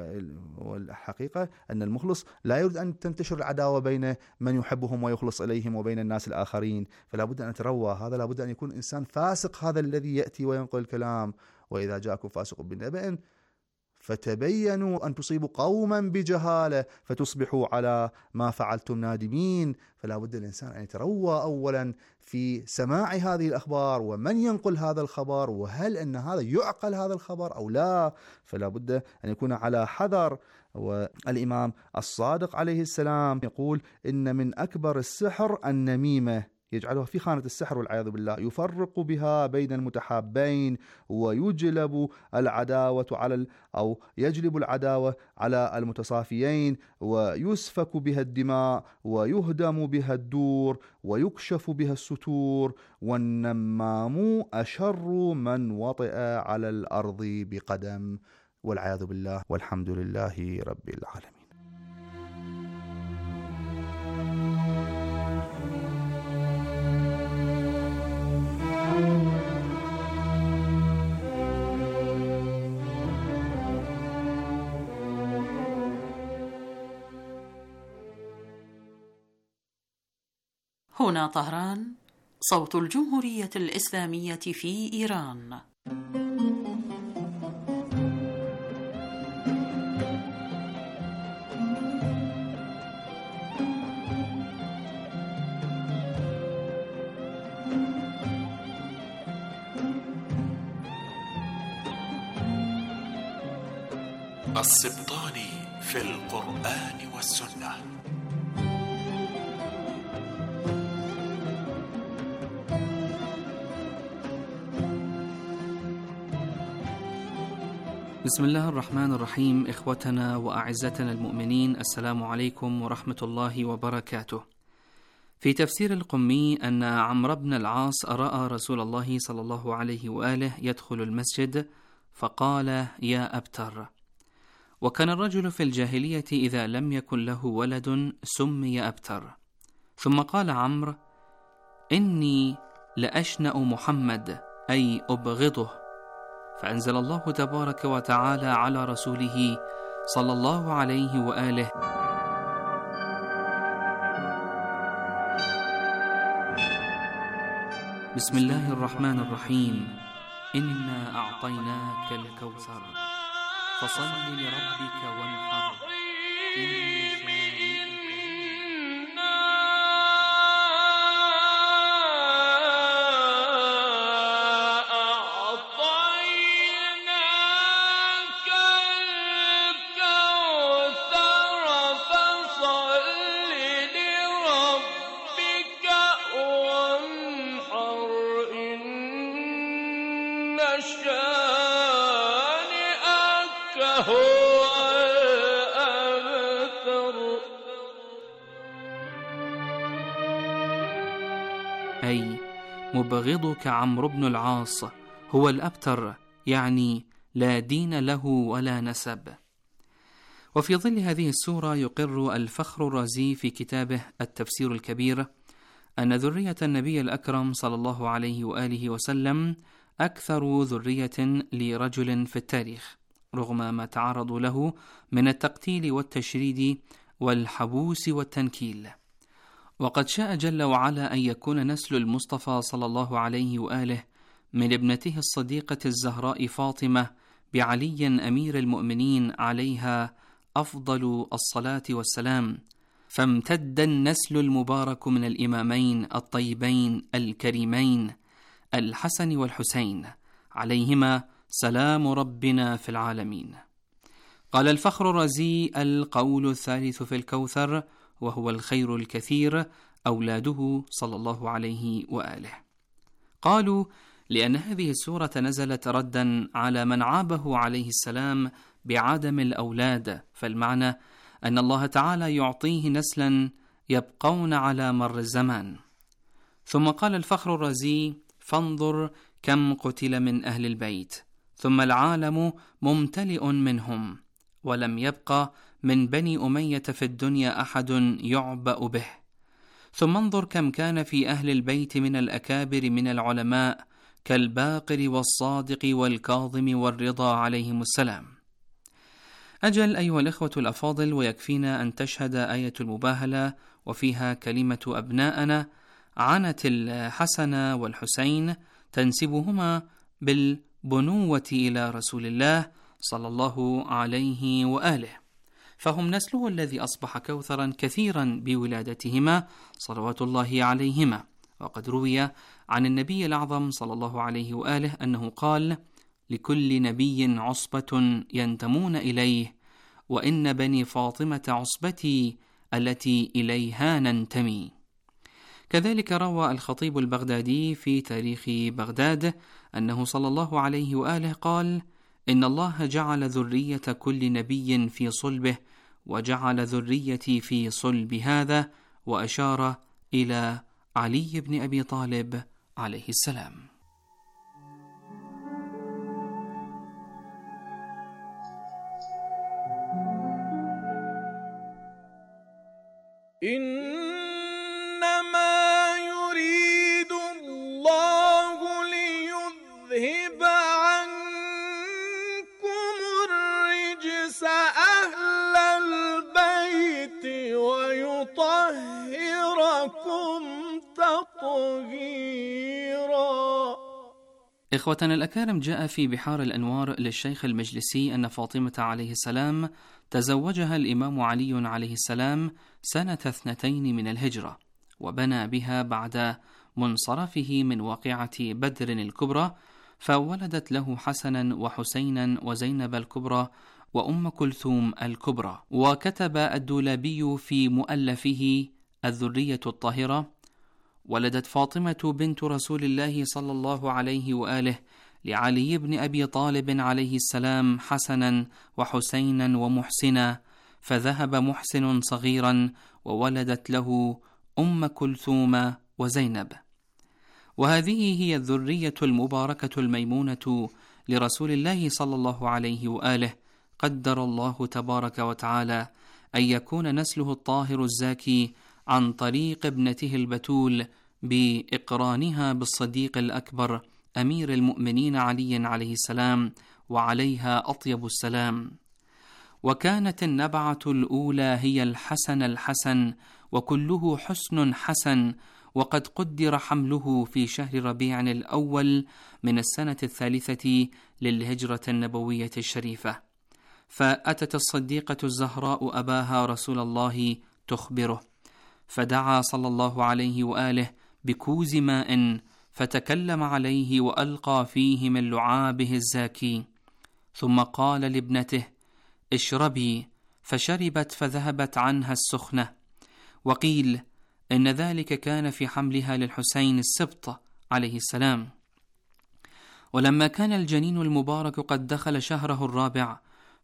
والحقيقة أن المخلص لا يريد أن تنتشر العداوة بين من يحبهم ويخلص إليهم وبين الناس الآخرين، فلا بد أن نتروى. هذا لا بد أن يكون إنسان فاسق هذا الذي يأتي وينقل الكلام. وإذا جاءكم فاسق بنبأ فتبينوا أن تصيبوا قوما بجهالة فتصبحوا على ما فعلتم نادمين. فلا بد الإنسان أن يتروى أولا في سماع هذه الأخبار ومن ينقل هذا الخبر، وهل أن هذا يعقل هذا الخبر أو لا. فلا بد أن يكون على حذر. والإمام الصادق عليه السلام يقول إن من أكبر السحر النميمة، يجعلها في خانة السحر والعياذ بالله، يفرق بها بين المتحابين ويجلب العداوة على أو يجلب العداوة على المتصافيين، ويسفك بها الدماء ويهدم بها الدور ويكشف بها الستور. والنمام أشر من وطئ على الأرض بقدم، والعياذ بالله، والحمد لله رب العالمين. هنا طهران، صوت الجمهورية الإسلامية في إيران. السبطاني في القرآن والسنة. بسم الله الرحمن الرحيم. إخوتنا وأعزتنا المؤمنين، السلام عليكم ورحمة الله وبركاته. في تفسير القمي أن عمرو بن العاص رأى رسول الله صلى الله عليه وآله يدخل المسجد فقال: يا أبتر. وكان الرجل في الجاهلية إذا لم يكن له ولد سمي أبتر. ثم قال عمرو: إني لأشنأ محمد، أي أبغضه. فأنزل الله تبارك وتعالى على رسوله صلى الله عليه وآله: بسم الله الرحمن الرحيم، إنا أعطيناك الكوثر فصل لربك وانحر إن شانئك هو أبتر. أي مبغضك عمرو بن العاص هو الأبتر، يعني لا دين له ولا نسب. وفي ظل هذه السورة يقر الفخر الرازي في كتابه التفسير الكبير أن ذرية النبي الأكرم صلى الله عليه وآله وسلم أكثر ذرية لرجل في التاريخ، رغم ما تعرضوا له من التقتيل والتشريد والحبوس والتنكيل. وقد شاء جل وعلا أن يكون نسل المصطفى صلى الله عليه وآله من ابنته الصديقة الزهراء فاطمة بعلي أمير المؤمنين عليها أفضل الصلاة والسلام، فامتد النسل المبارك من الإمامين الطيبين الكريمين الحسن والحسين عليهما سلام ربنا في العالمين. قال الفخر الرازي: القول الثالث في الكوثر وهو الخير الكثير أولاده صلى الله عليه وآله. قالوا لأن هذه السورة نزلت ردا على من عابه عليه السلام بعدم الأولاد، فالمعنى أن الله تعالى يعطيه نسلا يبقون على مر الزمان. ثم قال الفخر الرازي: فانظر كم قتل من أهل البيت، ثم العالم ممتلئ منهم، ولم يبق من بني أمية في الدنيا أحد يعبأ به. ثم انظر كم كان في أهل البيت من الأكابر من العلماء كالباقر والصادق والكاظم والرضا عليهم السلام. أجل أيها الإخوة الأفاضل، ويكفينا أن تشهد آية المباهلة وفيها كلمة أبناءنا عنت الحسن والحسين تنسبهما بالبنوة إلى رسول الله صلى الله عليه وآله، فهم نسله الذي أصبح كوثرا كثيرا بولادتهما صلوات الله عليهما. وقد روي عن النبي الأعظم صلى الله عليه وآله أنه قال: لكل نبي عصبة ينتمون إليه، وإن بني فاطمة عصبتي التي إليها ننتمي. كذلك روى الخطيب البغدادي في تاريخ بغداد أنه صلى الله عليه وآله قال: إن الله جعل ذرية كل نبي في صلبه، وجعل ذريتي في صلب هذا، وأشار إلى علي بن أبي طالب عليه السلام. إنما يريد الله ليذهب عنكم الرجس أهل البيت ويطهركم تطهيرا. إخوتنا الأكارم، جاء في بحار الأنوار للشيخ المجلسي أن فاطمة عليه السلام تزوجها الإمام علي عليه السلام سنة اثنتين من الهجرة، وبنى بها بعد منصرفه من واقعة بدر الكبرى، فولدت له حسنا وحسينا وزينب الكبرى وأم كلثوم الكبرى. وكتب الدولابي في مؤلفه الذرية الطاهرة: ولدت فاطمة بنت رسول الله صلى الله عليه وآله لعلي بن أبي طالب عليه السلام حسنا وحسينا ومحسنا، فذهب محسن صغيرا وولدت له أم كلثوم وزينب. وهذه هي الذرية المباركة الميمونة لرسول الله صلى الله عليه وآله. قدر الله تبارك وتعالى أن يكون نسله الطاهر الزاكي عن طريق ابنته البتول بإقرانها بالصديق الأكبر أمير المؤمنين علي عليه السلام، وعليها أطيب السلام. وكانت النبعة الأولى هي الحسن الحسن، وكله حسن حسن، وقد قدر حمله في شهر ربيع الأول من السنة الثالثة للهجرة النبوية الشريفة. فأتت الصديقة الزهراء أباها رسول الله تخبره، فدعا صلى الله عليه وآله بكوز ماء فتكلم عليه وألقى فيه من لعابه الزاكي، ثم قال لابنته: اشربي، فشربت فذهبت عنها السخنة. وقيل إن ذلك كان في حملها للحسين السبط عليه السلام. ولما كان الجنين المبارك قد دخل شهره الرابع،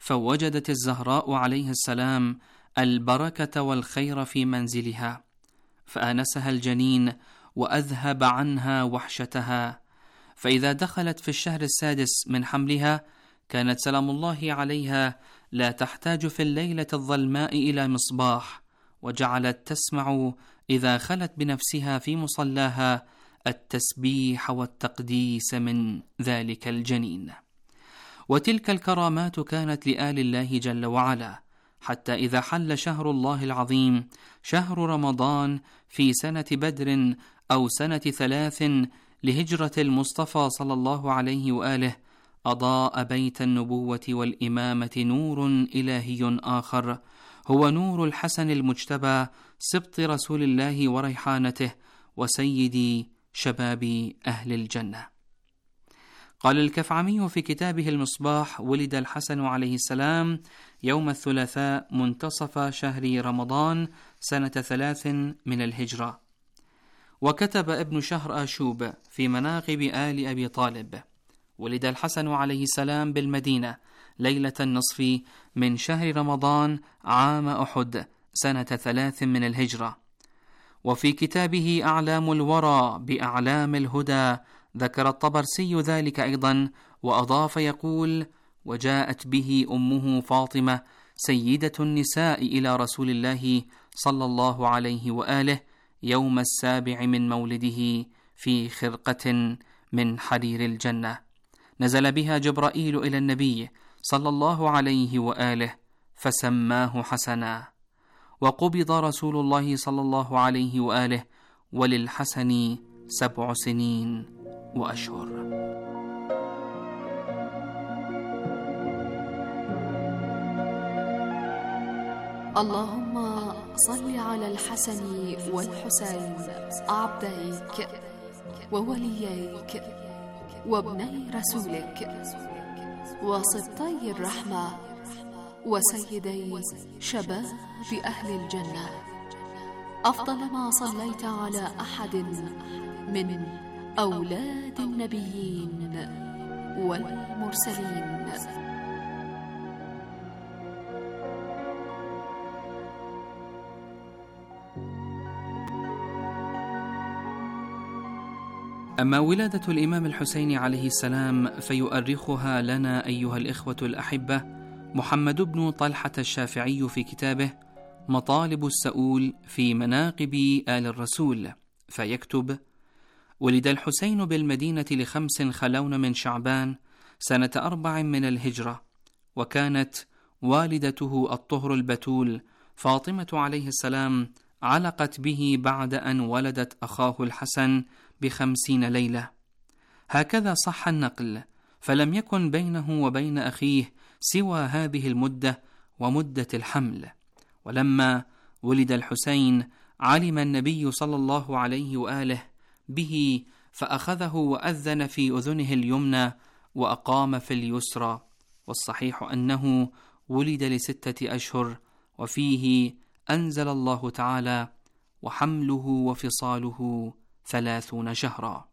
فوجدت الزهراء عليه السلام البركة والخير في منزلها، فآنسها الجنين وأذهب عنها وحشتها، فإذا دخلت في الشهر السادس من حملها كانت سلام الله عليها لا تحتاج في الليلة الظلماء إلى مصباح، وجعلت تسمع إذا خلت بنفسها في مصلاها التسبيح والتقديس من ذلك الجنين. وتلك الكرامات كانت لآل الله جل وعلا، حتى إذا حل شهر الله العظيم شهر رمضان في سنة بدر أو سنة ثلاث لهجرة المصطفى صلى الله عليه وآله، أضاء بيت النبوة والإمامة نور إلهي آخر، هو نور الحسن المجتبى سبط رسول الله وريحانته وسيد شباب أهل الجنة. قال الكفعمي في كتابه المصباح: ولد الحسن عليه السلام يوم الثلاثاء منتصف شهر رمضان سنة ثلاث من الهجرة. وكتب ابن شهر آشوب في مناقب آل أبي طالب: ولد الحسن عليه السلام بالمدينة ليلة النصف من شهر رمضان عام أحد سنة ثلاث من الهجرة. وفي كتابه أعلام الورى بأعلام الهدى ذكر الطبرسي ذلك أيضا، وأضاف يقول: وجاءت به أمه فاطمة سيدة النساء إلى رسول الله صلى الله عليه وآله يوم السابع من مولده في خرقة من حرير الجنة، نزل بها جبرائيل إلى النبي صلى الله عليه وآله فسماه حسنا، وقبض رسول الله صلى الله عليه وآله وللحسن سبع سنين وأشهر. اللهم صل على الحسن والحسين عبديك وولييك وابني رسولك وسبطي الرحمة وسيدي شباب أهل الجنة، أفضل ما صليت على أحد من أولاد النبيين والمرسلين. أما ولادة الإمام الحسين عليه السلام فيؤرخها لنا أيها الإخوة الأحبة محمد بن طلحة الشافعي في كتابه مطالب السؤول في مناقب آل الرسول، فيكتب: ولد الحسين بالمدينة لخمس خلون من شعبان سنة أربع من الهجرة، وكانت والدته الطهر البتول فاطمة عليه السلام علقت به بعد أن ولدت أخاه الحسن بخمسين ليلة، هكذا صح النقل، فلم يكن بينه وبين أخيه سوى هذه المدة ومدة الحمل. ولما ولد الحسين علم النبي صلى الله عليه وآله به فأخذه وأذن في أذنه اليمنى وأقام في اليسرى، والصحيح أنه ولد لستة أشهر، وفيه أنزل الله تعالى: وحمله وفصاله ثلاثون شهرا.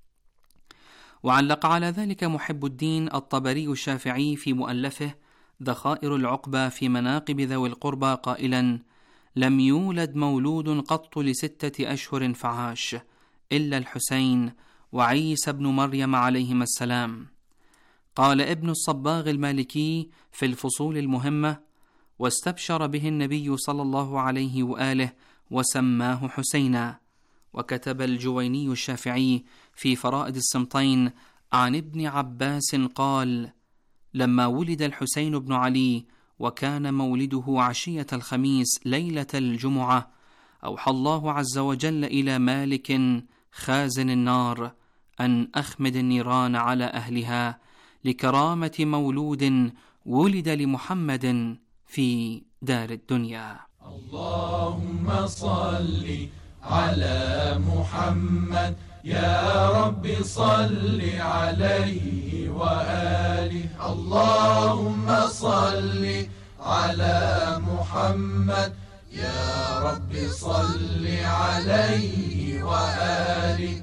وعلق على ذلك محب الدين الطبري الشافعي في مؤلفه ذخائر العقبة في مناقب ذوي القربى قائلا: لم يولد مولود قط لستة أشهر فعاش إلا الحسين وعيسى بن مريم عليهما السلام. قال ابن الصباغ المالكي في الفصول المهمة: واستبشر به النبي صلى الله عليه وآله وسماه حسينا. وكتب الجويني الشافعي في فرائد السمطين عن ابن عباس قال: لما ولد الحسين بن علي وكان مولده عشية الخميس ليلة الجمعة، أوحى الله عز وجل إلى مالك خازن النار أن أخمد النيران على أهلها لكرامة مولود ولد لمحمد في دار الدنيا. اللهم صل على محمد يا رب صل عليه وآله. اللهم صل على محمد يا رب صل عليه وآله.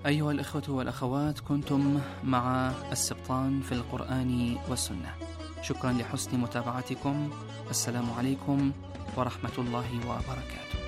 أيها الإخوة والأخوات، كنتم مع السبطان في القرآن والسنة. شكرا لحسن متابعتكم. السلام عليكم ورحمة الله وبركاته.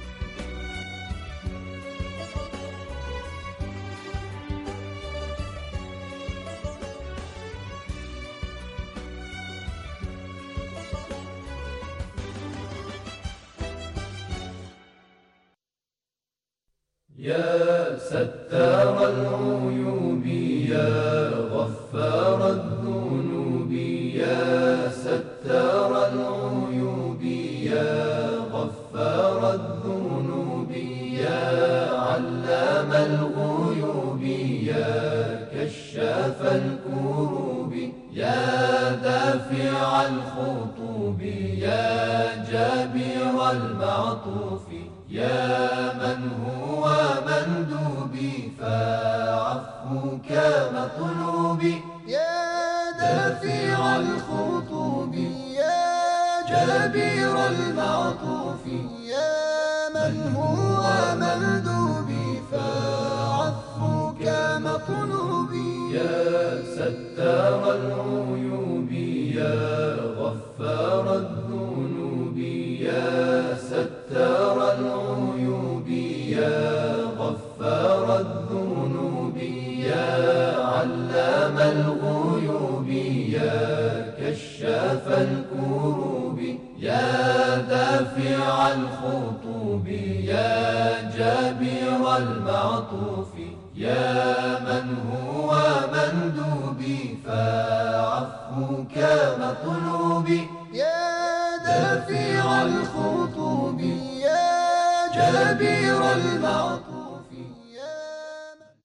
يا ستار العيوب يا غفار الذنوب، يا ستار العيوب يا غفار الذنوب، يا علام الغيوب يا كشاف الكروب، يا دافع الخطوب يا جابر المعطوف، يا من هو مندوبي فعفوك مطلوبي، يا دافع الخطوب يا جابر المعطوف، يا من هو مندوبي فعفوك مطلوبي، يا ستار العيوب يا غفار الذنوب، يا ستار العيوب يا غفار الذنوب، يا علام الغيوب يا كشاف الكروب، يا دافع الخطوب يا جابر المعطوف، يا من هو مندوبي فعفوك مطلوبي، يا دافع الخطوب يا جابر المعطوف، يا من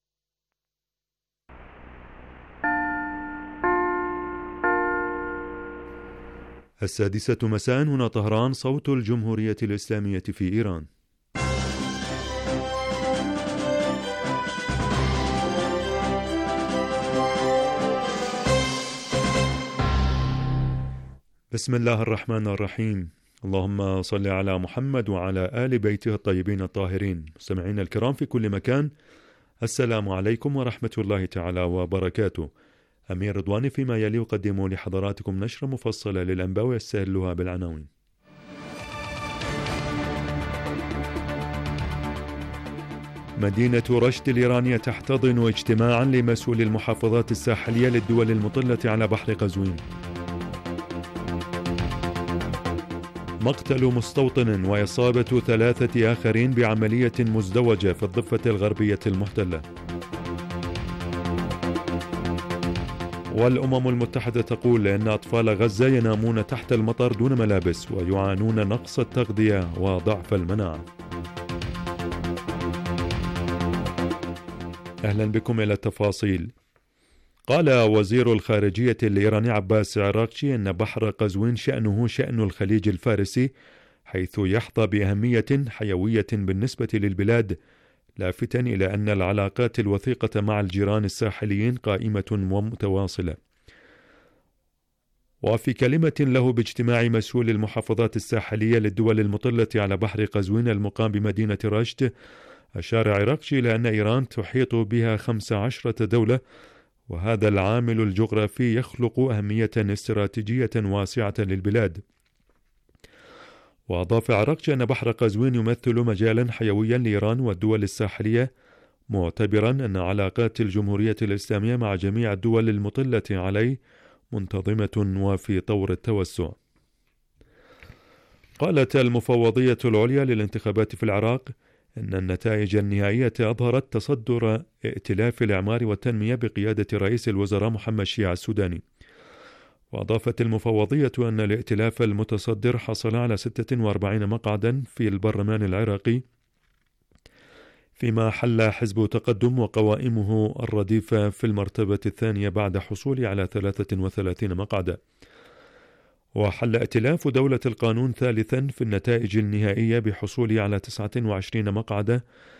السادسة مساء، هنا طهران، صوت الجمهورية الإسلامية في إيران. بسم الله الرحمن الرحيم. اللهم صل على محمد وعلى آل بيته الطيبين الطاهرين. مستمعينا الكرام في كل مكان، السلام عليكم ورحمة الله تعالى وبركاته. أمير رضواني فيما يلي يقدم لحضراتكم نشرة مفصلة للأنباء ويستهلها بالعناوين. مدينة رشت الإيرانية تحتضن اجتماعا لمسؤولي المحافظات الساحلية للدول المطلة على بحر قزوين. مقتل مستوطن وإصابة ثلاثة آخرين بعملية مزدوجة في الضفة الغربية المحتلة. والأمم المتحدة تقول إن أطفال غزة ينامون تحت المطر دون ملابس ويعانون نقص التغذية وضعف المناعة. أهلا بكم إلى التفاصيل. قال وزير الخارجية الإيراني عباس عراقچي أن بحر قزوين شأنه شأن الخليج الفارسي، حيث يحظى بأهمية حيوية بالنسبة للبلاد، لافتا إلى أن العلاقات الوثيقة مع الجيران الساحليين قائمة ومتواصلة. وفي كلمة له باجتماع مسؤول المحافظات الساحلية للدول المطلة على بحر قزوين المقام بمدينة رشت، أشار عراقچي إلى أن إيران تحيط بها خمس عشرة دولة، وهذا العامل الجغرافي يخلق أهمية استراتيجية واسعة للبلاد. وأضاف عراقچي أن بحر قزوين يمثل مجالا حيويا لإيران والدول الساحلية، معتبرا أن علاقات الجمهورية الإسلامية مع جميع الدول المطلة عليه منتظمة وفي طور التوسع. قالت المفوضية العليا للانتخابات في العراق أن النتائج النهائية أظهرت تصدر ائتلاف الإعمار والتنمية بقيادة رئيس الوزراء محمد شيع السوداني. وأضافت المفوضية أن الائتلاف المتصدر حصل على ستة وأربعين مقعدا في البرلمان العراقي، فيما حل حزب تقدم وقوائمه الرديفة في المرتبة الثانية بعد حصوله على ثلاثة وثلاثين مقعدا. وحل ائتلاف دولة القانون ثالثا في النتائج النهائية بحصوله على تسعة وعشرين مقعدا،